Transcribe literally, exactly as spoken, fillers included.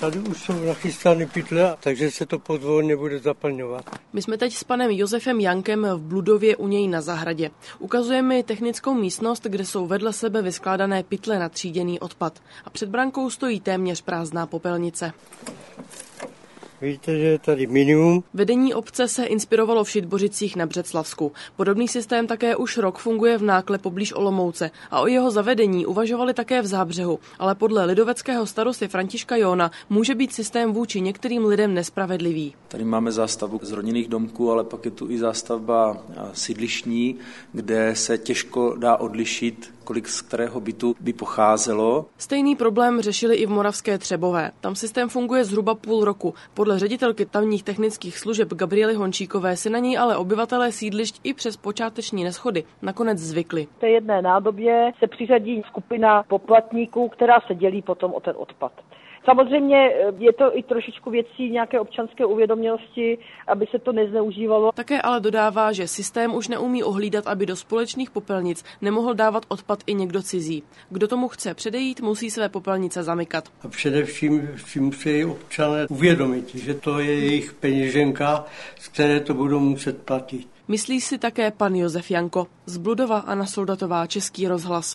Tady už jsou nachystány pytle, takže se to pozvolně bude zaplňovat. My jsme teď s panem Josefem Jankem v Bludově u něj na zahradě. Ukazuje mi technickou místnost, kde jsou vedle sebe vyskládané pytle na tříděný odpad. A před brankou stojí téměř prázdná popelnice. Vidíte, že je tady minimum. Vedení obce se inspirovalo v Šitbořicích na Břeclavsku. Podobný systém také už rok funguje v Nákle poblíž Olomouce a o jeho zavedení uvažovali také v Zábřehu, ale podle lidoveckého starosty Františka Jóna může být systém vůči některým lidem nespravedlivý. Tady máme zástavbu z rodinných domků, ale pak je tu i zástavba sídlištní, kde se těžko dá odlišit, kolik z kterého bytu by pocházelo. Stejný problém řešili i v Moravské Třebové. Tam systém funguje zhruba půl roku. Podle ředitelky tamních technických služeb Gabriely Hončíkové si na něj ale obyvatelé sídlišť i přes počáteční neshody nakonec zvykli. V té jedné nádobě se přiřadí skupina poplatníků, která se dělí potom o ten odpad. Samozřejmě je to i trošičku věcí nějaké občanské uvědomělosti, aby se to nezneužívalo. Také ale dodává, že systém už neumí ohlídat, aby do společných popelnic nemohl dávat odpad i někdo cizí. Kdo tomu chce předejít, musí své popelnice zamykat. A především si musí občané uvědomit, že to je jejich peněženka, z které to budou muset platit. Myslí si také pan Josef Janko. Z Bludova Anna Soldatová, Český rozhlas.